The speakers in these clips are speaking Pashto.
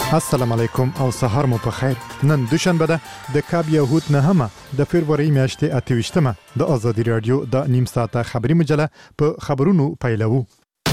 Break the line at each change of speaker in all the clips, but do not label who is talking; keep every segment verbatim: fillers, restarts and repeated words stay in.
السلام علیکم او سهار مو په خیر. نن دوشنبه ده د کاب یهود نهمه د فبرवरी میاشتې اته ویشتمه د آزادي رادیو د نیم ساعته خبري مجله په خبرونو پیلوو.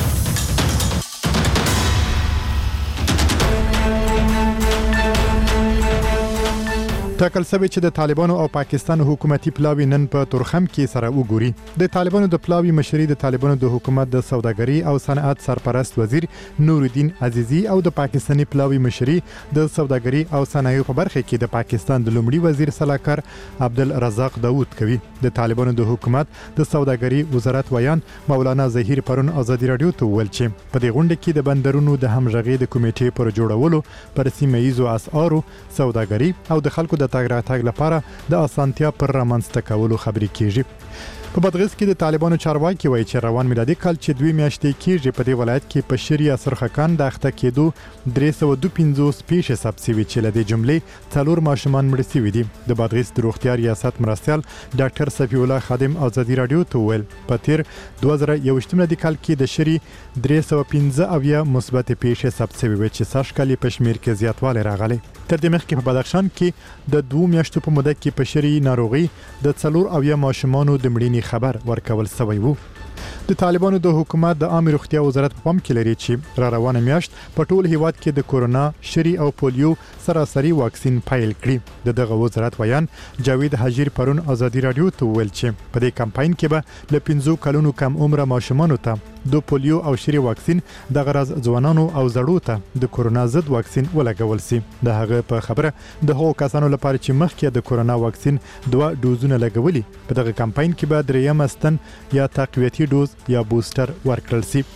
ټاکل شوی چې د طالبانو او پاکستان حکومتي پلاوی نن په تورخم کې سره وګوري. د طالبانو د پلاوی مشري د طالبانو د حکومت د سوداګري او صنعت سرپرست وزیر نورالدین عزیزی او د پاکستاني پلاوی مشري د سوداګري او صنایعو په برخه کې د پاکستان د لومړي وزیر سلاکار عبدالرزاق داوود کوي. د طالبانو د حکومت د سوداګري وزارت ویان مولانا ظهیر پرون آزادي رادیو ته ویل چې په دې غونډه کې د بندرونو د همغږي د کمیټې پر جوړولو پر سیمه ییزو اسعارو سوداګري او د خلکو د تاګ راتګ لپاره د اسانتیا پر رامنځته کولو خبرې کیږي. په بادغیس کې د طالبانو چارواکي وایي چې روان میلادي کال چې دوی میاشتې کېږي په دې ولایت کې په شری سرخکان د اخته کېدو درې سوه دوه پنځوس پیښې ثبت شوي چې له دې جملې څلور ماشومان مړه شوي دي. د بادغیس د روغتیا ریاست مرستیال ډاکټر صفی الله خادم آزادي رادیو ته ویل په تیر دوه زره یوویشت میلادي کال کې د شری درې سوه پنځه اویا مثبت پیښې ثبت شوي وي چې سږ کال په شمیر کې زیاتوالی راغلی. تر دې مخکې په بدخشان کې د دوه میاشتو په موده کې په شری ناروغي د څلور اویا ماشومانو د مړینې خبر ورکول شوی وو. د طالبانو د حکومت د عامه روغتیا وزارت په پام کې لري چې را روانه میاشت په ټول هیواد کې د کورونا شری او پولیو سراسري واکسین پیل کړي. د دغه وزارت ویان جاوید حجیر پرون آزادي رادیو ته ویل چې په دې کمپاین کې به له پنځو کلونو کم عمره ماشومانو ته د پولیو او شری واکسین د غرض ځوانانو او زړو ته د کورونا ضد واکسین ولګول شي. د هغه په خبره د هغو کسانو لپاره چې مخکې د کورونا واکسین دوه ډوزونه لګولي په دغه کمپاین کې به دریم استن یا تقویتي ډوز یا بوستر ورکړل شي.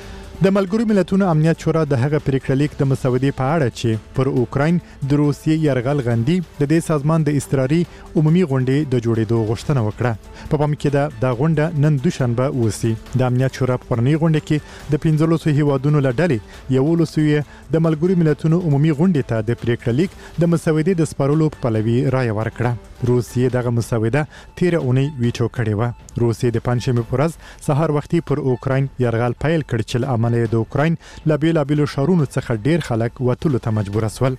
د ملګرو ملتونو امنیت شورا د هغه پریکړه لیک د مسودې په اړه چې پر اوکراین د روسیې یرغل غندي د دې سازمان د اضطراري عمومي غونډې د جوړېدو غوښتنه وکړه. په پام کې ده د غونډه نن دوشنبه وسی. د امنیت شورا په پرنۍ غونډه کې د پنځلسو هیوادونو له ډلې یولسو یې د ملګرو ملتونو عمومي غونډې ته د پریکړه لیک د مسودې د سپارلو په پلوي رایه ورکړه. روسیې دغه مسوده تیر اونۍ ویټو کړې و. روسیې د پنځمې په ورځ سهار وختي پر اوکراین یرغل پیل کړ چې له امله د اوکراین له بیلابیلو ښارونو څخه ډیر خلک وتلو ته مجبور شول.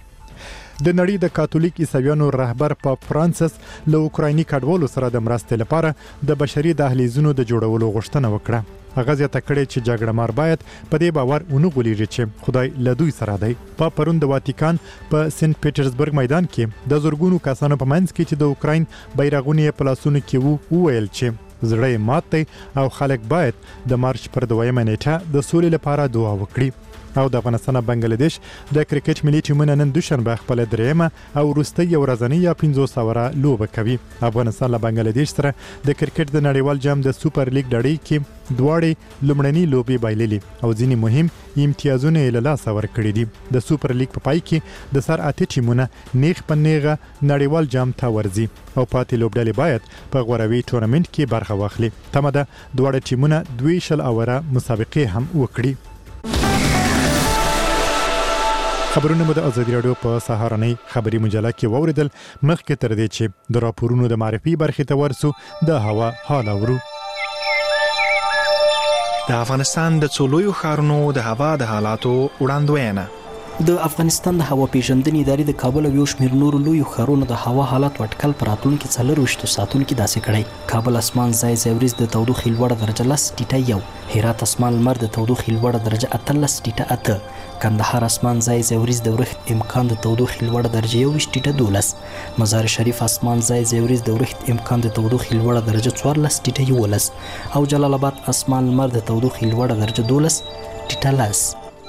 د نړۍ د کاتولیک عیسویانو رهبر پاپ فرانسیس له اوکرایني کډوالو سره د مرستې لپاره د بشري دهلیزونو د جوړولو غوښتنه وکړه. هغه زیاته کړې چې جګړه مار باید په دې باور ونه غولېږي چې خدای له دوی سره دی. پاپ پرون د واتیکان په سنت پیټرزبرګ میدان کې د زورګونو کسانو په منځ کې چې د اوکراین بیرغونه په لاسونو کې وو وویل چې زړه مات دی او خلک باید د مارچ پر دویمه نیټه د سولې لپاره دعا وکړي. او د افغانستان او بنگلاديش د کرکټ ملي ټیمونه نن دوشنبه خپل دریمه او وروستۍ ورځنۍ یا پنځوس اوره لوبه کوي. افغانستان له بنگلاديش سره د کرکټ د نړیوال جام د سوپر لیګ ډړۍ کې دواړې لومړنۍ لوبې بایللې او ځینې مهم امتیازونه یې له لاسه ورکړي دي. د سوپر لیګ په پای کې د سر اته ټیمونه نیغ په نیغه نړیوال جام ته ورځي او پاتې لوبډلې باید په غوروي ټورنمنت کې برخه واخلي. تمه ده دواړه ټیمونه دوه شل اوره مسابقې هم وکړي. خبرونه مو د آزادي رادیو په سهارنۍ خبري مجله کې واوریدل. مخکې تر دې چې د راپورونو د معرفي برخې ته ورسو د هوا حال اورو.
د افغانستان د څلورو ښارونو د هوا د حالاتو وړاندوینه.
د افغانستان د هوا پیژندنې ادارې د کابل او یو شمېر نورو لویو ښارونو د هوا حالات اټکل پر راتلونکي څلرویشتو ساعتونو کې داسې کړی. کابل اسمان ځای ځای وریځ د تودوخې لوړه درجه لس ټیټه یو، هرات اسمان لمر د تودوخې لوړه درجه اتلس ټیټه اته، کندهار اسمان ځای ځای وریځ د ورښت امکان د تودوخې لوړه درجه یوویشت ټیټه دولس، مزار شریف اسمان ځای ځای وریځ د ورښت امکان د تودوخې لوړه درجه څوارلس ټیټه یولس او جلال آباد اسمان لمر د تودوخې لوړه درجه دولس ټیټه لس.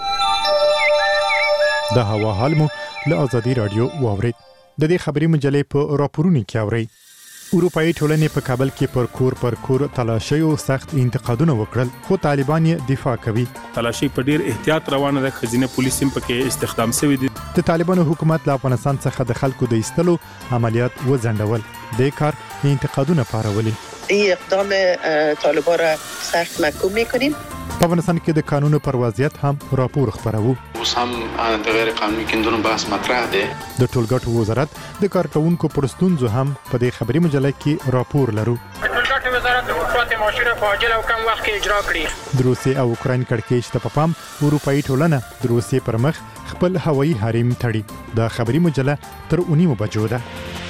د هوا حال مو له آزادي رادیو واورید. د دې خبري مجلې په راپورونو کې اورئ. اروپایي ټولنې په کابل کې پر کور پر کور تلاشي او سخت انتقادونه وکړل خو طالبان یې دفاع کوي.
تلاشي په ډیر احتیاط روانه ده. خزینه پولیس هم پکې استخدام شوی دي.
د طالبانو حکومت له افغانستان څخه د خلکو د ایستلو عملیات وځنډول. د کار انتقادونه پارولي.
این اقدام طالبان را سخت محکوم میکنیم.
په افغانستان کې د قانون پر وضعیت هم راپور خبرو.
اوس هم د غیر قانوني کیندونو بحث مطرح دی.
د ټولګټو وزارت د کارکونکو پر ستونزو هم په دې خبري مجله کې راپور لرو.
ټولګټ ټولګټو وزارت د مطبوعات معاشره په عاجل او کم وخت کې اجرا کړي.
د روسیې او اوکراین کړکېچ ته په پام اروپאי ټولنه د روسیې پر مخ خپل هوایي حریم تړي. د خبري مجله تر اونیمو بجو ده.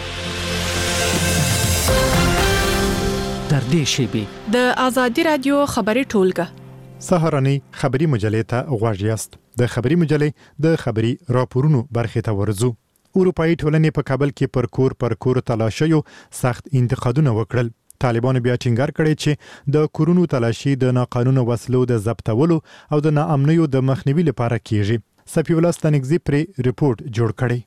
تر دې شیبې
د آزادي رادیو خبري ټولګه
سهارنی خبري مجلې ته غواړئ یاست. د خبري مجلې د خبري راپورونو برخه ته ورزو. اروپאי ټولنې په کابل کې پر کور پر کور تلاشیو سخت انتقادونه وکړل. طالبانو بیا ټینګار کړی چې د کورونو تلاشي د ناقانونه وسلو د ضبطولو او د ناامنیو د مخنیوي لپاره کیږي. سفی الله ستانکزی پر ریپورت جوړ کړی.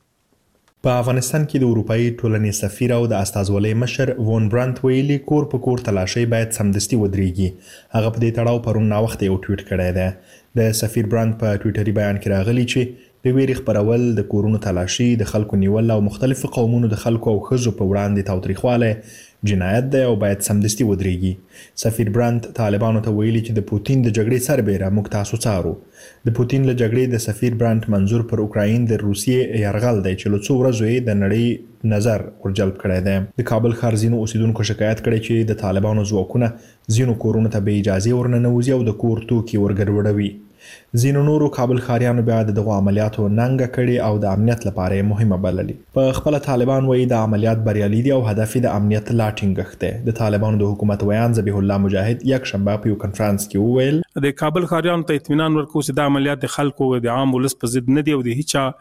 په افغانستان کې د اروپאי ټولنې سفیر او د استازولۍ مشر وون برانت ویلي کور په کور تلاشي باید سمدستي ودرېږي. هغه په دې تړاو پرون ناوخته یو ټویټ کړی دی. د سفیر برانت په ټویټري بیان کې راغلی چې د ویرې خپرول، د کورونو تلاشي، د خلکو نیول او مختلفو قومونو د خلکو او ښځو په وړاندې تاوتریخوالی جنایت دی او باید سمدستي ودرېږي. سفیر برانت طالبانو ته ویلي چې د پوتین د جګړې سربیره موږ تاسو څارو. د پوتین له جګړې د سفیر برانت منظور پر اوکراین د روسیې یرغل دی چې له څو ورځو یې د نړۍ نظر ورجلب کړی دی. د کابل ښار ځینو اوسیدونکو شکایت کړی چې د طالبانو ځواکونه ځینو کورونو ته بې اجازې ورننوځي او د کور توکي ورګډوډوي. ځینو نورو کابل ښاریانو بیا د دغو عملیاتو ننګه کړي او د امنیت لپاره یې مهمه بللي. په خپله طالبان وایي د عملیات بریالي دي او هدف یې د امنیت لا ټینګښت دی. د طالبانو د حکومت ویان ذبیح الله مجاهد یکشنبه په یو کنفرانس کې وویل
د کابل ښاریانو ته اطمینان ورکوي چې د عملیات د خلکو د عام ولس په ضد نه دی او د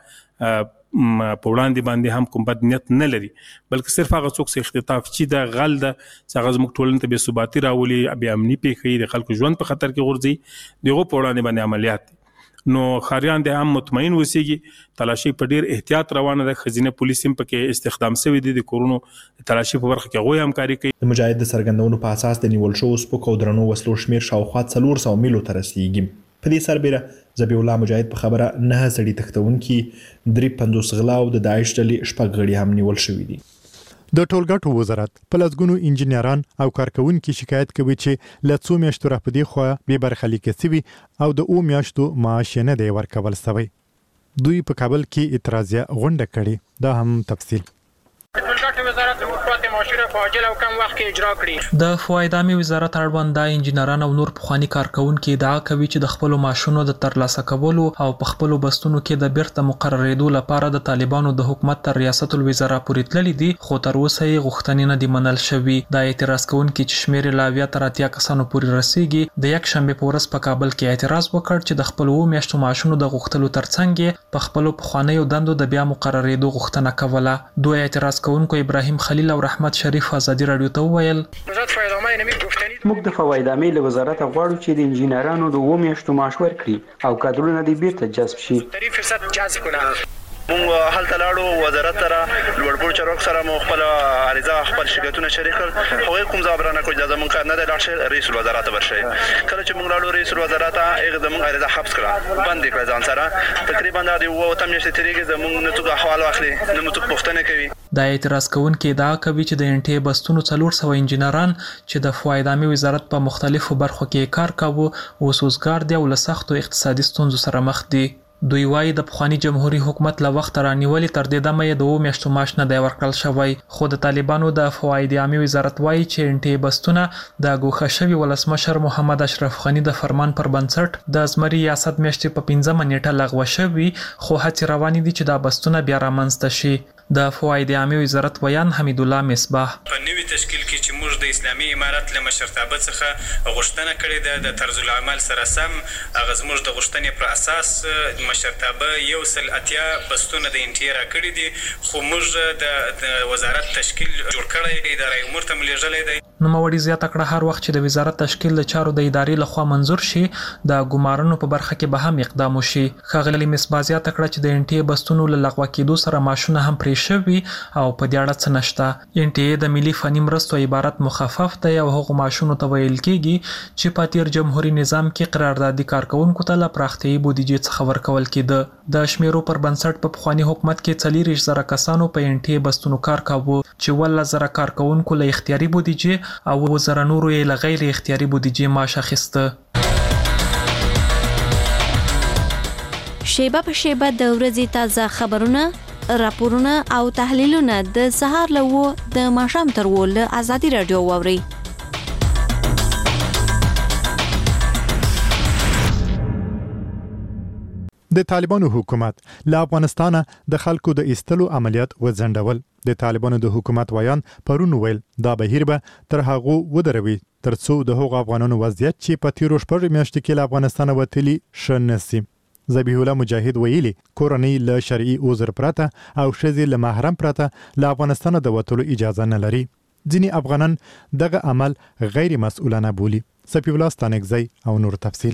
هیڅ په وړاندې باندې هم کوم بد نیت نه لري، بلکې صرف هغه څوک چې اختطاف چې د غل د څنګه زموږ ټولنې ته بې ثباتي راولي، بې امني پیښوي، د خلکو ژوند په خطر کې غورځي، دغه په وړاندې باندې عملیات دي. نو خاریان د هم مطمئن وسیږي. تلاشي په ډیر احتیاط روانه ده. خزینه پولیس هم پکې استخدام شوی دي. د کورونو تلاشي په برخه کې غوي همکاري کوي.
د مجاهد د سرګندونو په اساس د نیول شو سپکو درنو وسلو شمیر شاوخوا څلور سوه میلو ته رسیږي. په دې سربیره ذبیح الله مجاهد په خبره نه سړي تختونکي درې پنځوس غلا او د داعش ډلې شپږ غړي هم نیول شوي دي.
د ټولګټو وزارت په لسګونو انجینران او کارکونکي شکایت کوي چې له څو میاشتو راپدې خو به برخلیک سوي او د او میاشتو معاش نه دی ورکول شوی. دوی په کابل کې اعتراضیه غونډه کړې. دا هم تفصیل.
ټولګټو وزارت د مطبوعات معاشره په عاجل او کم وخت کې اجرا کړي.
د فواید عامه وزارت اړوند د انجینران او نور پخوانی کارکونکي ادعا کوي چې د خپل ماشونو د ترلاسه کولو او په خپل بستونو کې د بیرته مقرریدو لپاره د طالبانو د حکومت تر ریاست الوزرا پورې تللي دي، خو تر اوسه یې غوښتنې نه دي منل شوي. د اعتراض کوونکي چې شمیر لا اویا تر اتیا کسانو پورې رسیږي د یک شنبه په ورځ په کابل کې اعتراض وکړ چې د خپل و میاشتو معاشونو د غوښتلو ترڅنګ په خپل پخوانیو دندو د بیا مقرریدو غوښتنه کوله. دوی اعتراض کوونکو ابراهیم خلیل او رحمت شریف ازادي رادیو ته وویل
موږ د فواید عامه له وزارت غواړو چې د انجینرانو د و میاشتو معاش ورکړي او کادرونه دې بیرته جذب شي.
مونږ هلته لاړو وزارت سره لوړپوړ چارواکو سره مو خپل عریضه خپل شکایتونه شریک کړل. هغوی کوم ځواب رانه کړ چې زموږ کار نه دی لاړ شئ رئیس الوزرا ته ورشئ. کله چې مونږ لاړو رئیس الوزرا ته هغه زموږ عریضه حبس کړه، بند یې کړه ځان سره. تقریبا دا د اووه اتم میاشتې تېرېږي زموږ نه څوک احوال واخلي نه مو څوک پوښتنه کوي.
د اعتراض کوونکي ادعا کوي چې د انټي بستونو څلور سوه انجینران چې د فواید عامه وزارت په مختلفو برخو کې کار کاوه اوس وزګار دي او له سختو اقتصادي ستونزو سره مخ دي. دوی وایي د پخوانی جمهوریت حکومت له وخت رانیولې تر دې دمه یې د اوه میاشتو معاش نه دی ورکړل شوی، خو د طالبانو د فواید عامه وزارت وایي چې انټي بستونه د ګوښه شوي ولسمشر محمد اشرف غني د فرمان پر بنسټ د زمري ریاست میاشتې په پنځمه نیټه لغوه شوي، خو هڅې روانې دي چې دا بستونه بیا رامنځته شي. د فواید عامه وزارت ویان حمید الله مصباح
په نوي تشکیل کې چې موږ د اسلامي امارت له مشرتابه څخه غوښتنه کړې ده د طرز العمل سره سم هغه زموږ د غوښتنې پر اساس مشرتابه یو سل اتیا بستونه د انټي راکړي دي، خو موږ د وزارت تشکیل جوړ کړی ادارې امور ته ملېږلی دی.
نوموړي زیاته کړه هر وخت چې د وزارت تشکیل د چارو د ادارې لخوا منظور شي د ګمارنو په برخه کې به هم اقدام وشي. ښاغلي مصباح زیاته کړه چې د انټي بستونو له لغوه کېدو سره معاشونه هم پرې شوي او په دې اړه څه نشته. انټي د ملي فني مرستو عبارت مخفف دی او هغو معاشونو ته ویل کېږي چې په تیر جمهوري نظام کې قراردادي کارکونکو ته له پراختیایي بودیجې څخه ورکول کېده. د شمیرو پر بنسټ په پخواني حکومت کې څلېرویشت زره کسانو په انټي بستونو کار کاوه چې اوولس زره کارکونکو له اختیاري بودیجې او اووه زره نورو یې له غیر اختیاري بودیجې معاش اخیسته.
شیبه په شیبه د ورځې تازه خبرونه، راپورونه او تحلیلونه د سهار له اووه د ماښام تر اووه له ازادي راډیو واورئ.
د طالبانو حکومت له افغانستانه د خلکو د ایستلو عملیات وځنډول. د طالبانو د حکومت ویان پرون ویل دا بهیر به تر هغه ودروي ترڅو د هغو افغانانو وضعیت چې په تیرو شپږ میاشتو کې له افغانستانه وتلي ښه نشي. ذبیح الله مجاهد ویلي کورنۍ له شرعي عذر پرته او ښځې له محرم پرته له افغانستانه د وتلو اجازه نه لري. ځینې افغانان دغه عمل غیر مسؤلانه بولي. صفی الله ستانکزی او نور تفصیل.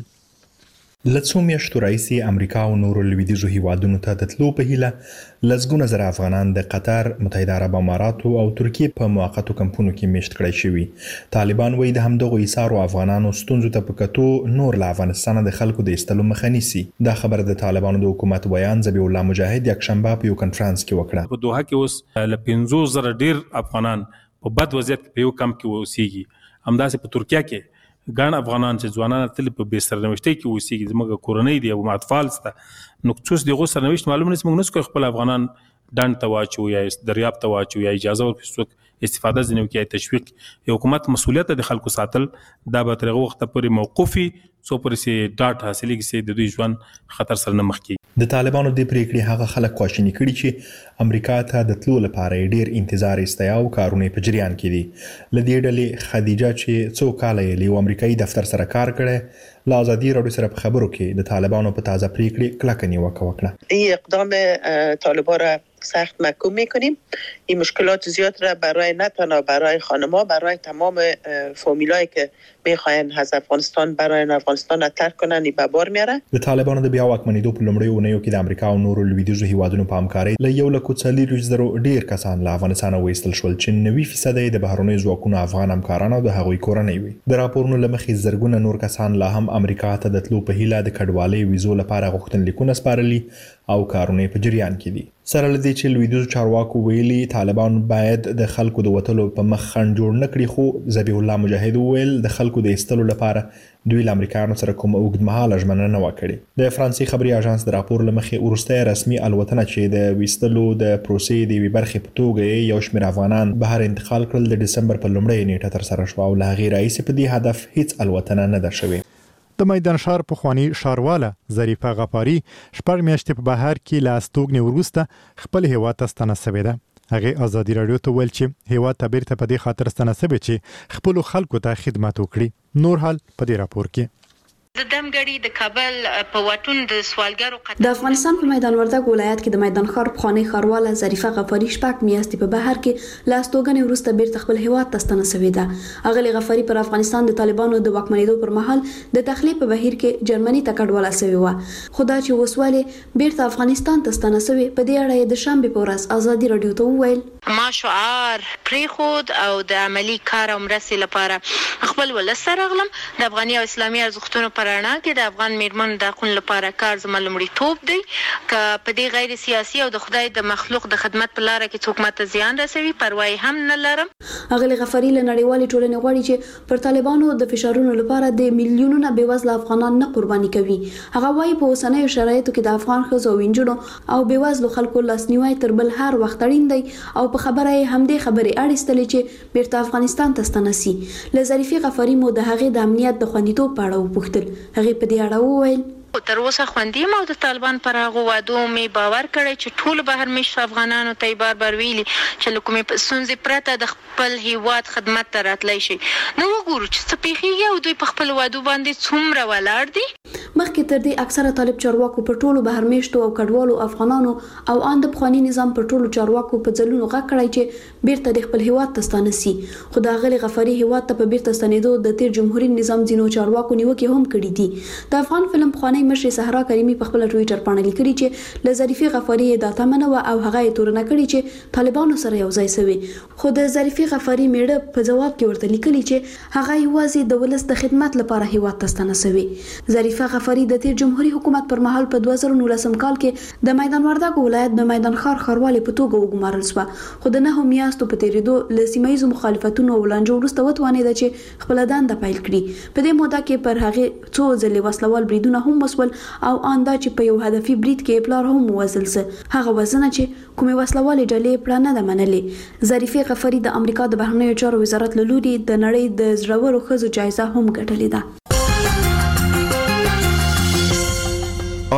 لڅو میاشتو راهیسې امریکا او نورو لویدیځو هیوادونو ته د تلو په هیله لسګونه زره افغانان د قطر، متحده عرب اماراتو او ترکیې په موقتو کمپونو کې میشت کړای شوي. طالبان وایي د همدغو ایثارو افغانانو ستونزو ته په کتو نور له افغانستانه د خلکو د ایستلو مخه نیسي. دا خبره د طالبانو د حکومت بیان ذبیح الله مجاهد یکشنبه په یو کنفرانس کې وکړه.
په دوحه کې اوس له پنځوس زره ډیر افغانان په بد وضعیت په یو کمپ کې اوسېږي. همداسې په ترکیه کې ګڼ افغانان چې ځوانان تل په بې سرنوشتۍ کې اوسېږي. زموږ کورنۍ دي او اطفال سته. نو څوس دغه سرنوشت معلوم نه موږ نس کوو خپل افغانان ډنډ ته واچو یا دریاب ته واچو یا اجازه ورکړو استفاده ځنیو کې تشویق. یو حکومت مسؤلیت د خلکو ساتل دا به تر هغه وخت پورې موقوفي څو پرې سي ډاټ حاصلېږي چې د دوی ژوند خطر سره نه مخ کیږي.
د طالبانو د پریکړې هغه خلک خواشیني کړي چې امریکا ته د تلو لپاره ډیر انتظار ایستیا او کارونه په جریان کې دي. لدې ډلې خدیجه چې څو کاله یې له امریکایي دفتر سره کار کړي له آزادی رادیو سره په خبرو کې د طالبانو په تازه پریکړې کلکه نیوکه وکړه.
این اقدام طالبان را سخت محکوم میکنیم. این مشکلات زیاد را برای نه تنها برای خانم‌ها برای تمام فامیلایی که میخواین از افغانستان برای افغانستان ترک کنن به بار میاره.
د طالبانو د بیا واکمنېدو په لومړیو اونیو کې د امریکا او نورو لویدیځو هیوادونو په همکارۍ له یو لک څلوېښت زرو ډیر کسان له افغانستانه وایستل شول چې نوي فیصد یې د بهرنیو ځواکونو افغان همکارانو د هغوی کورنۍ وي. د راپورونو له مخې زرګونه نور کسان لا هم امریکا ته د تلو په هیله د کډوالۍ ویزو لپاره غوښتنلیکونه سپارلي او کارونه په جریان کې دي. سره لدی چې لویدیځو چارواکو ویلي طالبان باید د خلکو د وټلو په مخ خنډ جوړ نه کړي، خو ذبیح الله مجاهد ویل د خلکو د ایستلو لپاره دوی له امریکایانو سره کوم اوږدمهاله ژمنه نه وکړي. د فرانسې خبري اژانس د راپور لمخې وروستۍ رسمي الوتنه چې د ویستلو د پروسې د وی برخې په توګه یو شمېر افغانان بهر انتقال کړل د دسمبر په لومړۍ نیټه تر سره شو او له هغې راهیسې په دې هدف هیڅ الوتنه نه ده شوې.
د میدان ښار پخوانی ښارواله ظریفه غفاري شپږ میاشتې په بهر کې له استوګنې وروسته خپل هیواد ته ستنه شوې ده. هغې ازادي راډیو ته ویل چې هیواد ته بیرته په دې خاطر ستنه شوې چې خپلو خلکو ته خدمت وکړي. نور حال په دې راپور کې.
د دمګړي د کابل په واټون د سوالګرو
د افغانستان په میدان وردګ ولایت کې د میدان ښار پخوانی ښارواله ظریفه غفاري شپږ میاشتې په بهر کې له استوګنې وروسته بیرته خپل هیواد ته ستنه شوې ده. اغلی غفاري پر افغانستان د طالبانو د واکمنېدو پر مهال د تخلیه په بهیر کې جرمني ته کډواله شوې و. خو دا چې وسواله بیرته افغانستان ته ستنه شوې په دې اړه د شنبه په ورځ ازادي راډیو ته وویل
ما شعار پریخود او د عملی کار او مرستې لپاره خپل ولسته راغلم. د افغاني او اسلامي ارزښتونو پر اړه کې د افغان میرمنو د حقوقو لپاره کار زما لومړیتوب دی. که په دې غیر سیاسي او د خدای د مخلوق د خدمت په لار کې څوک ماته زیان رسوي پروا هم نه لرم.
اغلی غفاري له نړیوالې ټولنې غواړي چې پر طالبانو د فشارونو لپاره د میلیونونو بېوزله افغانان نه قرباني کوي. هغه وايي په اوسنیو شرایطو کې د افغان ښځو او نجونو او بېوزلو خلکو لاسنیوی تر بل هر وخت اړین دی او په خبره یې همدې خبرې اړیستلې چې بیرته افغانستان ته ستنه شي. له ظریفې غفاري مو د هغې د امنیت د خوندیتوب په اړه وپوښتل. هغې په دې اړه وویل
تر اوسه خوندي ما د طالبان پر هغه وادو می باور کړی چې ټول بهر مشر افغانانو ته بار بار ویلي چې لکه په سنځي پرته د خپل هیواد خدمت ته راتلی شي. نو وګورو چې څه پیښیږي او دوی په خپل وادو باندې څومره ولاړ دي.
مخکې تر دې اکثره طالب چارواکو په ټولو بهر میشتو او کډوالو افغانانو او ان د پخوانی نظام په ټولو چارواکو په ځلونو غږ کړی چې بیرته د خپل هیواد ته ستانه شي. خو د غلي غفاري هیواد ته په بیرته ستنېدو د تیر جمهوریت نظام ځینو چارواکو نیوکې هم کړې دي. د افغان فلم پخوانی مشر صحرا کریمي په خپل ټوئیټر باندې لیکلي چې له ظریفې غفاري د تمنه او هغه یې تورنه کړی چې طالبانو سره یو ځای شوی. خو د ظریفې غفاري میړه په جواب کې ورته لیکلي چې هغه یوازې د ولس د خدمت لپاره هیواد ته ستنه شوی. ظریفه غفاري د تیر جمهوریت حکومت پر مهال په دوه زره نولسم کال کې د میدان وردګ ولایت د میدان ښار ښاروالۍ په توګه وګمارل شو. خو د نه میاشتو په تیریدو له سیمایي مخالفتونو او لانجو وروسته وتوانېده چې خپل دنده پیل کړي. په دې موده کې پر هغه څو ځلې وسلوال بریدونه هم وسول او اندا چې په یو هدفي برید کې پلار هم وزل سه. هغه وزنه چې کومه وسلوالې ډلې پلان نه منلې. ظریفې غفاري د امریکا د بهرنیو چارو وزارت له لوري د نړۍ د زړورو ښځو جایزه هم ګټلې ده.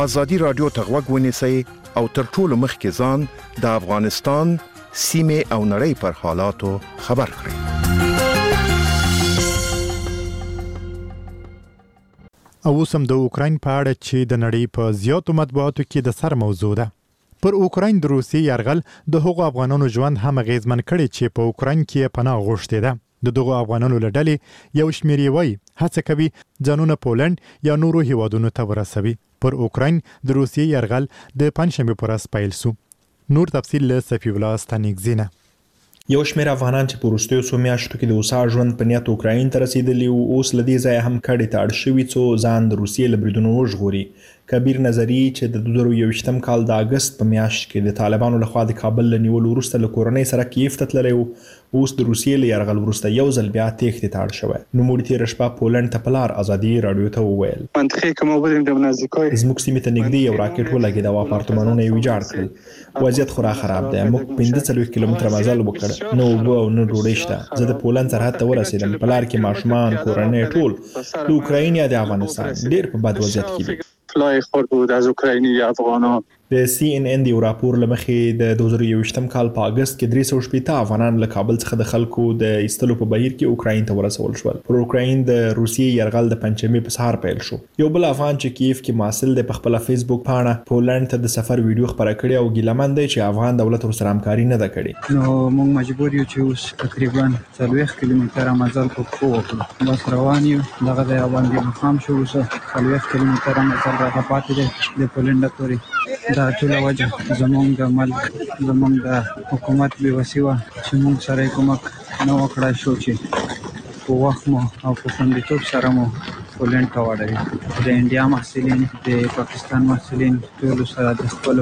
ازادي رادیو ته غوږ ونیسئ او تر ټولو مخکې ځان د افغانستان سیمه او نړۍ پر حالاتو خبر کړئ.
او سم د اوکراین په اړه چې د نړۍ په زیاتو مطبوعاتو کې د سر موضوع ده. پر اوکراین د روسي یرغل د هغو افغانانو ژوند هم اغیزمن کړي چې په اوکراین کې پناه غوښتي ده. د دغو افغانانو له ډلې یو شمېر یې وایي هڅه کوي ځانونه پولنډ یا نورو هیوادونو ته ورسوي. پر اوکراین د روسي یرغل د پنځشنبې په ورځ پیل شو. نور تفصیل له صفی الله ستانکزینه.
یو شمېر افغانان چې په وروستیو څو میاشتو کې د اوسا ژوند په نیت اوکراین ته رسیدلي او اوس له دې ځایه هم کډې ته اړ شوي څو ځان د روسیې له بریدونو وژغوري. کبیر نظري چې د دوه زره یوویشتم کال د اګست په میاشت کې د طالبانو لخوا د کابل له نیولو وروسته له کورنۍ سره کیف ته تللی و، اوس د روسیې له یرغل وروسته یو ځل بیا تېښتې ته اړ شوی. نوموړي تېره شپه پولنډ ته په لار ازادي راډیو ته وویل زموږ سیمې ته نږدې یو راکټ ولګېد او اپارتمانونه یې ویجاړ کړل. وضعیت خورا خراب دی. موږ پنځه څلوېښت کیلومتره مزل وکړ، نه اوبه او نه ډوډۍ شته. زه د پولنډ سرحد ته ورسېدم. په لار کې ماشومان، کورنۍ ټول د اوکراین یا د افغانستان ډېر په بد وضعیت کې دي.
اطلاع خورد بود از اوکراینی افغانان.
د سی ان ان دی راپور لمخې د دوه زره یوویشتم کال په اگست کې درې سوه شپېته افغانان له کابل څخه د خلکو د ایستلو په بهیر کې اوکراین ته ورسول شول. پر اوکراین د روسیې یرغل د پنځمې په سهار پیل شو. یو بل افغان چې کیف کې محصل دی په خپل فیسبوک پاڼه پولنډ ته د سفر ویډیو خبره کړې او ګیلمن دی چې افغان دولت ورسره همکاري نه ده کړې.
نو موږ مجبور یو چې اوس تقریبا څلوېښت کیلومتره مزل په پښو وکړو. بس روان یو. دغه د باندې مخام شو. اوس څلوېښت کیلومتره مزل راته پاتې دی د پولنډ پورې. دا ټوله وجه زمونږ د ملک زمونږ د حکومت بېوسي وه چې موږ سره یې کومک نه وکړای شو چې په وخت مو او په خوندیتوب سره مو پولنډ ته واړوي. د انډیا محصلین، د پاکستان محصلین ټولو سره د خپلو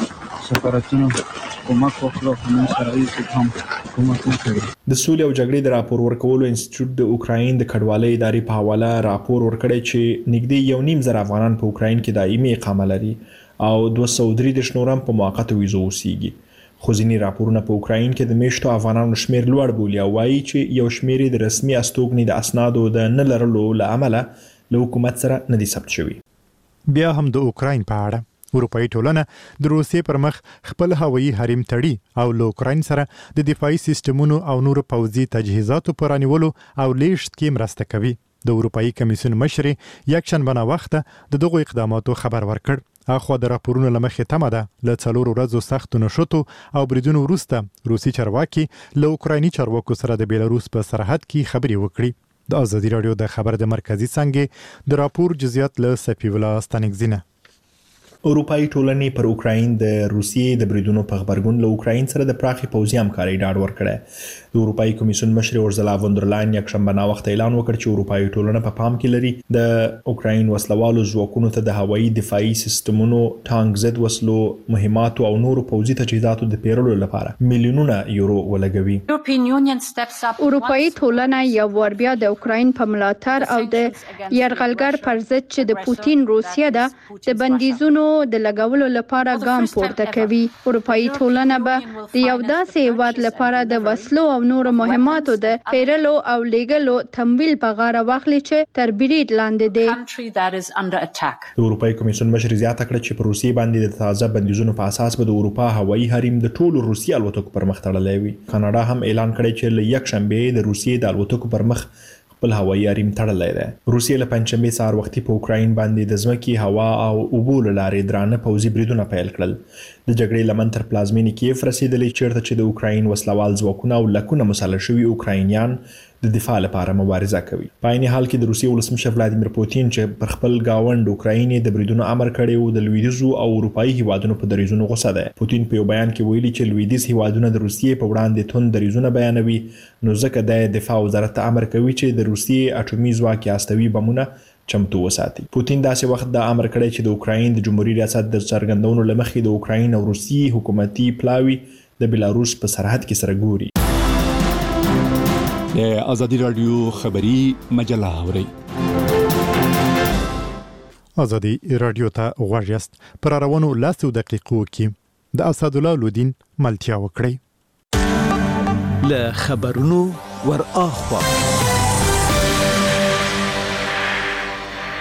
سفارتونو کومک وکړو، خو موږ سره هېڅوک هم کومک نه کوي.
د سولې او جګړې د راپور ورکولو انسټیټیوټ د اوکراین د کډوالۍ ادارې په حواله راپور ورکړی چې نږدې یو نیم زره افغانان په اوکراین کې دایمي اقامه لري او دوه سوه درې دېرش نور هم په موقتو ویزو اوسیږي. خو ځینې راپورونه په اوکراین کې د میشتو افغانانو شمېر لوړ بولي او وایي چې یو شمېر یې د رسمي استوګنې د اسنادو د نه لرلو له امله له حکومت سره نه دي ثبت شوي.
بیا هم د اوکراین په اړه اروپایي ټولنه د روسیې پر مخ خپل هوایي حریم تړي او له اوکراین سره د دفاعي سیستمونو او نورو پوځي تجهیزاتو په رانیولو او لیږد کې مرسته کوي. د اروپایي کمیسیون مشرې یکشنبه ناوخته د دغو اقداماتو خبر ورکړ. اخوا د راپورونو له مخې تمه ده له څلورو ورځو سختو نښتو او بریدونو وروسته روسي چارواکي له اوکرایني چارواکو سره د بیلاروس په سرحد کې خبرې وکړي. د ازادي راډیو د خبر د مرکزي څانګې د راپور جزئیات له صفی الله ستانکزینه.
اروپایي ټولنې پر اوکراین د روسیې د بریدونو په غبرګون له اوکراین سره د پراخې پوځي همکارۍ ډاډ ورکړی. د اروپایي کمیسیون مشرې اورزلا وندرلاین یکشنبه ناوخته اعلان وکړ چې اروپایي ټولنه په پام کې لري د اوکراین وسلوالو ځواکونو ته د هوایي دفاعي سیستمونو، ټانک ضد وسلو، مهماتو او نورو پوځي تجهیزاتو د پیرلو لپاره میلیونونه یورو ولګوي.
اروپایي ټولنه یو ور بیا د اوکراین په ملاتړ او د یرغلګر پر ضد چې د پوتین روسیه ده د بندیزونو د لګولو لپاره ګام پورته کوي. اروپایي ټولنه به د یو داسې هیواد لپاره د وسلو او نورو مهماتو د پیرلو او لیږلو تمویل په غاړه واخلي چې تر برید لاندې دی.
د اروپایي کمیسیون مشر زیاته کړه چې په روسیې باندې د تازه بندیزونو په اساس به د اروپا هوایي حریم د ټولو روسي الوتکو پر مخ تړلی وي. کاناډا هم اعلان کړی چې له یکشنبې د روسیې د الوتکو پر مخ خپل هوایي حریم تړلی دی. روسیې له پنځشنبې سهار وختي په اوکراین باندې د ځمکې، هوا او اوبو له لارې درانه پوځي بریدونه پیل کړل. د جګړې لمن تر پلازمینې کیف رسېدلی چیرته چې د اوکراین وسلوال ځواکونه او لکونه مسلح شوي اوکراینیان د دفاع لپاره مبارزه کوي. په عین حال کې د روسیې ولسمشر ولادیمیر پوتین چې پر خپل گاوند اوکراین د بریدونو امر کړی و د لویدیځو او اروپایي هیوادونو په دریځونو غوسه ده. پوتین په یو بیان کې ویلي چې لویدیځ هیوادونه د روسیې په وړاندې توند دریځونه بیانوي، نو ځکه د دفاع وزارت ته امر کوي چې د روسیې اټومي ځواک یا استوي بمونه چمتو وساتي. پوتین داسې وخت دا امر کړی چې د اوکراین د جمهوریت ریاست د څرګندونو له مخې د اوکراین او روسیې حکومتي پلاوي د بیلاروس په سرحد کې سره ګوري.
د ازادي رادیو خبری مجله اورئ.
ازادي رادیو ته غوږ یاست. پر روانو لاسو دقیقو کې د اسدالله لودین ملتیا وکړئ.
له خبرونو ور اخوا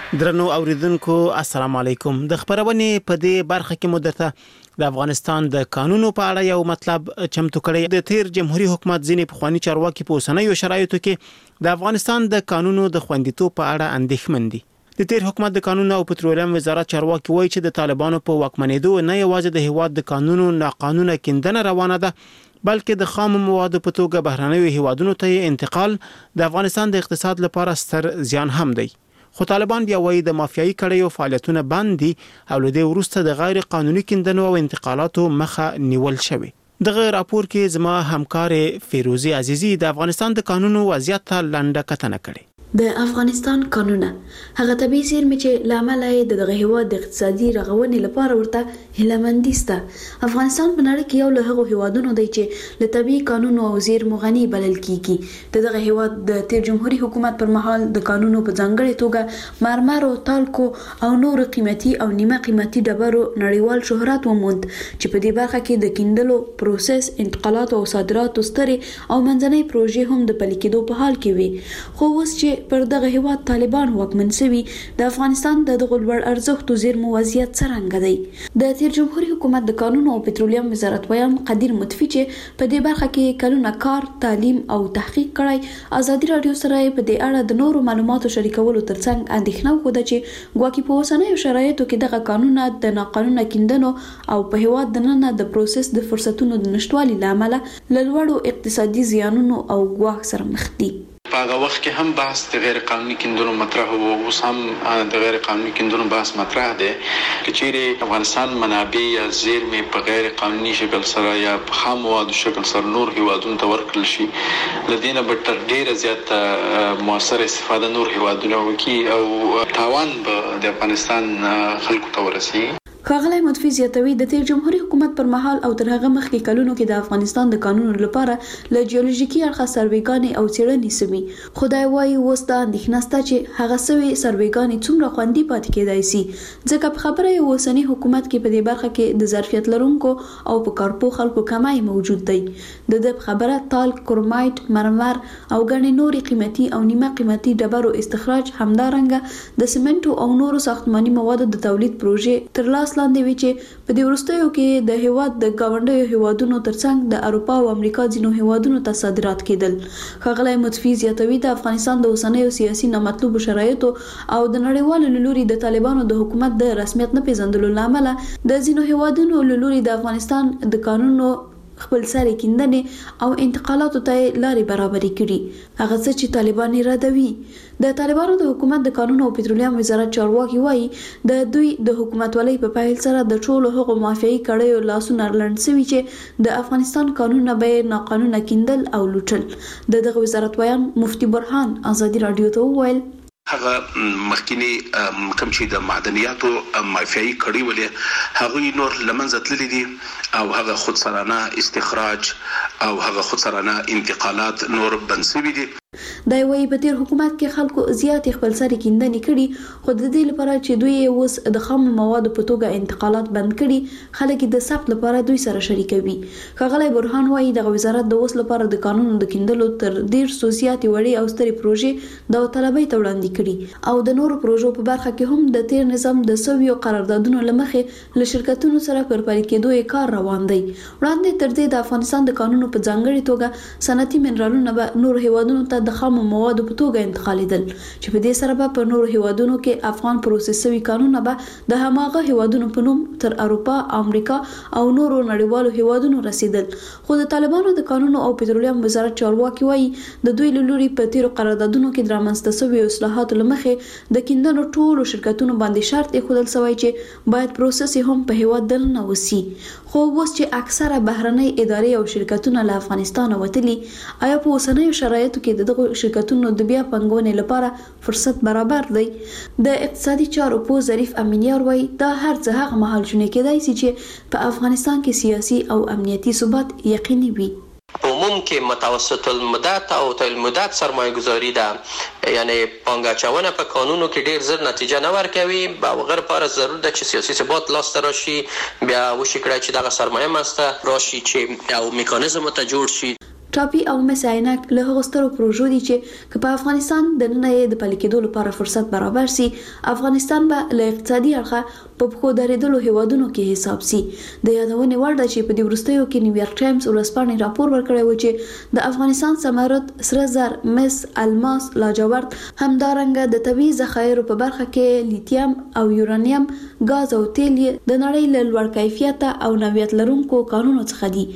درنو اوریدونکو السلام علیکم. د خبرونې په دې برخه کې مدته د افغانستان د قانونو په اړه یو مطلب چمتو کړی. د تیر جمهوریت حکومت ځینې پخوانی چارواکي په اوسنیو شرایطو کې د افغانستان د قانونو د خوندیتوب په اړه اندېښمن دي. د تیر حکومت د قانون او پټرولیم وزارت چارواکي وایي چې د طالبانو په واکمنېدو نه یوازې د هیواد د قانونو ناقانونه کیندنه روانه ده، بلکې د خام موادو په توګه بهرنیو هیوادونو ته انتقال د افغانستان د اقتصاد لپاره ستر زیان هم دی. خو طالبان بیا وایي د مافیایي کړیو فعالیتونه بند دي او له دې وروسته د غیر قانوني کیندنو او انتقالاتو مخه نیول شوی. دغه راپور کې زما همکار فیروزی عزیزی د افغانستان د قانونو وضعیت ته لنډه کتنه کړې.
د افغانستان قانونه هغه طبيعي زیرمې چې لامل یې د دغه هیواد د اقتصادي رغونې لپاره ورته هیلهمندي سته. افغانستان په نړۍ کې یو له هغو هیوادونو دی چې له طبيعي قانونو او زیرمو غني بلل کیږي. د دغه هیواد د تیر جمهوریت حکومت پر مهال د قانونو په ځانګړي توګه مرمر او تالکو او نور قیمتي او نیمه قیمتي ډبرو نړیوال شهرت وموند چې په دې برخه کې د کیندلو پروسس، انتقالات او صادراتو سترې او منځنۍ پروژې هم د پلي کېدو په حال کې وي. خو اوس چې پر دغه هیواد طالبان واکمن شوي، د افغانستان د دغه لوړ ارزښتو زیرمو وضعیت څرنګه دی؟ د تیر جمهوریت حکومت د قانون او پټرولیم وزارت ویان قدیر مطفی چې په دې برخه کې کلونه کار، تعلیم او تحقیق کړی، ازادي رادیو سره په دې اړه د نورو معلوماتو شریکولو ترڅنګ اندېښنه وکړه چې ګواکې په اوسنیو شرایطو کې دغه قانون د ناقانونه کیندنو او په هیواد دننه د پروسس د فرصتونو د نشټوالي لامل له لوړو اقتصادي زیانونو او ګواښ سره مخ دي.
په هغه وخت کې هم بحث د غیر قانوني کیندنو مطرح وو، اوس هم د غیر قانوني کیندنو بحث مطرح دی. که چیرې افغانستان منابع یا زیرمې په غیر قانوني شکل سره یا په خام موادو شکل سره نور هیوادونو ته ورکړل شي، له دې نه به تر ډیره زیاته مؤثره استفاده نور هیوادونه وکړي او تاوان به د افغانستان خلکو ته ورسیږي.
ښاغلی مطفی زیاتوي د تیر جمهوریت حکومت پر مهال او تر هغه مخکې کلونو کې د افغانستان د قانونو لپاره له جیولوژیکي اړخه سروېګانې او څېړنې سوي. خدای وایي اوس دا اندېښنه شته چې هغه سوي سروېګانې څومره خوندي پاتې کېدای سي، ځکه په خبره یې اوسني حکومت کې په دې برخه کې د ظرفیت لرونکو او په کارپو خلکو کمای موجود دی. د دې په خبره تال، کرومایټ، مرمر او ګڼې نورې قیمتي او نیمه قیمتي ډبرو استخراج، همدارنګه د سمنټو او نورو ساختماني موادو د تولید پروژې تر لاس لاندې وي چې په دې وروستیو کې د هیواد د ګاونډیو هیوادونو ترڅنګ د اروپا او امریکا ځینو هیوادونو ته صادرات کېدل. ښاغلی مطفی زیاتوي د افغانستان د اوسنیو سیاسي نامطلوبو شرایطو او د نړیوالو له لوري د طالبانو د حکومت د رسمیت نه پیژندلو له امله د ځینو هیوادونو له لوري د افغانستان د قانونو خپل سره کیندنې او انتقالاتو ته لارې برابرې کړي. هغه څه چې طالبان ردوي. د طالبانو د حکومت د قانون او پټرولیم وزارت چارواکي وایي د دوی د حکومتولۍ په پیل سره د ټولو هغو مافیایي کړیو لاسونه لنډ شوي چې د افغانستان قانونونه به ناقانونه کیندل او لوټل. د دغه وزارت ویان مفتي برهان ازادي رادیو ته وویل
هغه مخکینی کوم چې د معدنیاتو مافیایي کړي ولې هغه نور لمنځه تللي دي او هغه خودسرانه استخراج او هغه خودسرانه انتقالات نور بنسوي دي.
دا وایي په تیر حکومت کې خلکو زیات خپل سره کیندنې کړي، خو د دې لپاره چې دوی اوس د خام موادو په توګه انتقالات بند کړي، خلک د ثبت لپاره دوی سره شریکوي. ښاغلی برهان وایي دغه وزارت د اوس لپاره د قانون د کیندلو تر ډیر څو زیاتې وړې او سترې پروژې داوطلبۍ ته وړاندې کړي او د نورو پروژو په برخه کې هم د تیر نظام د سویو قراردادونو له مخې له شرکتونو سره پر پلي کېدو یې کار روان دی. وړاندې تر دې د افغانستان د قانونو په ځانګړي توګه صنعتي منرالونه به نور هیوادونو ته د خامو موادو په توګه انتقالیدل، چې په دې سره به په نورو هیوادونو کې افغان پروسس شوي کانونه به د هماغه هیوادونو په نوم تر اروپا، امریکا او نورو نړیوالو هیوادونو رسیدل. خو د طالبانو د قانون او پټرولیم وزارت چارواکي وایي د دوی له لوري په تیرو قراردادونو کې د رامنځته شویو اصلاحاتو له مخې د کیندنو ټولو شرکتونو باندې شرط ایښودل شوی چې باید پروسس هم په هیواد دننه وسي. خو اوس چې اکثره بهرنۍ ادارې او شرکتونه له افغانستانه وتلي، آیا په اوسنیو شرایطو کې د دغو شرکتونو د بیا پنګونې لپاره فرصت برابر دی؟ د اقتصادي چارو په ظریف امینیار وایي دا هر څه هغه مهال شونې کېدای شي چې په افغانستان کې سیاسي او امنیتي ثبات یقیني وي.
عموم کې متوسط المدت او طویل المدت سرمایه گذاری ده، یعنی پانګه اچونه په قانونو کې ډیر زر نتیجه نه ورکوي. به غیر لپاره ضرورت ده چې سیاسي ثبات لاسته راشي، بیا وشي کړای چې دغه سرمایه مسته راشي چې یو میکانیزم ته جوړ شي.
ټاپي او مس عینک له هغو سترو پروژو دي چې که په افغانستان د نن یې د پلي کېدو لپاره فرصت برابر سي، افغانستان به له اقتصادي اړخه په پښو درېدلو هیوادونو کې حساب سي. د یادونې وړ ده چې په دې وروستیو کې نیویارک ټایمز ورځپاڼې راپور ورکړی و چې د افغانستان زمرد، سره زر، مس، الماس، لاجورد همدارنګه د طبیعي ذخایرو په برخه کې لیتیم او یورانیم، ګاز او تیل د نړۍ له لوړ کیفیته او نوعیت لرونکو کانونو څخه دي.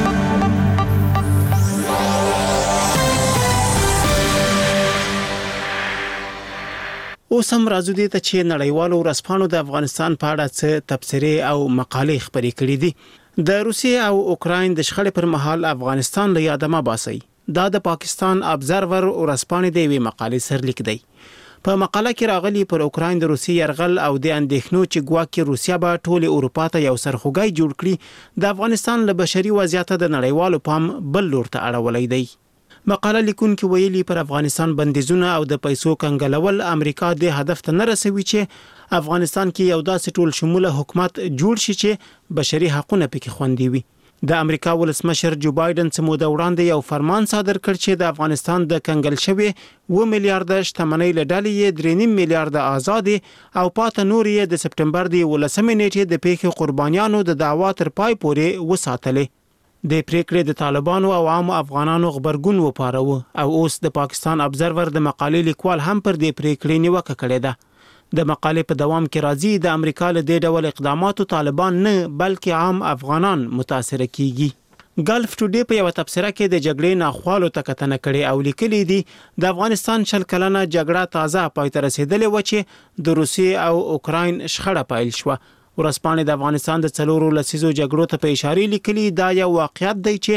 اوس هم راځو دې ته چې نړیوالو ورځپاڼو د افغانستان په اړه څه تبصرې او مقالې خپرې کړې دي. د روسیې او اوکراین د شخړې پر مهال افغانستان له یاده مه باسئ. دا د پاکستان ابزرور ورځپاڼې د یوې مقالې سرلیک دی. په مقاله کې راغلي پر اوکراین د روسیې یرغل او د اندېښنو چې ګواکې روسیا به ټول اروپا ته یو سرخوږی جوړ کړي د افغانستان له بشري وضعیت د نړیوالو پام بل لور ته اړولی دی. مقاله لیکونکي ویلي پر افغانستان بندیزونه او د پیسو کنګلول امریکا د هدف ته نه رسوي چې افغانستان کې یو داسې ټول شموله حکومت جوړ شي چې بشري حقوقونه پکې خوندي وي. د امریکا ولسمشر جو بایدن څه موده وړاندې یو فرمان صادر کړ چې د افغانستان د کنګل شوی و میلیارډ شتمنۍ له ډلې یې درې نیم میلیارډ آزادې او پاته نور یې د سپټمبر د ولسمې نیټې د پیښې قربانیانو د دعوا تر پای پورې وساتلې. د پریکړې د طالبانو او عام افغانانو خبرګون وپاروه او اوس د پاکستان ابزرور د مقالې لیکوال هم پر دې پریکړې نیوکه کړې ده. د مقالې په دوام کې راځي د امریکا له دې ډول اقداماتو طالبان نه بلکې عام افغانان متاثر کیږي. ګلف ټوډے په یو تبصره کې د جګړې ناخوالو ته کتنه کړې او لیکلي دي د افغانستان شل کلنه جګړه تازه پای ته رسیدلې و چې د روسیې او اوکراین شخړه پیل شوه. ورځپاڼې د افغانستان د څلورو لسیزو جګړو ته په اشاره لیکلي دا یو واقعیت دی چې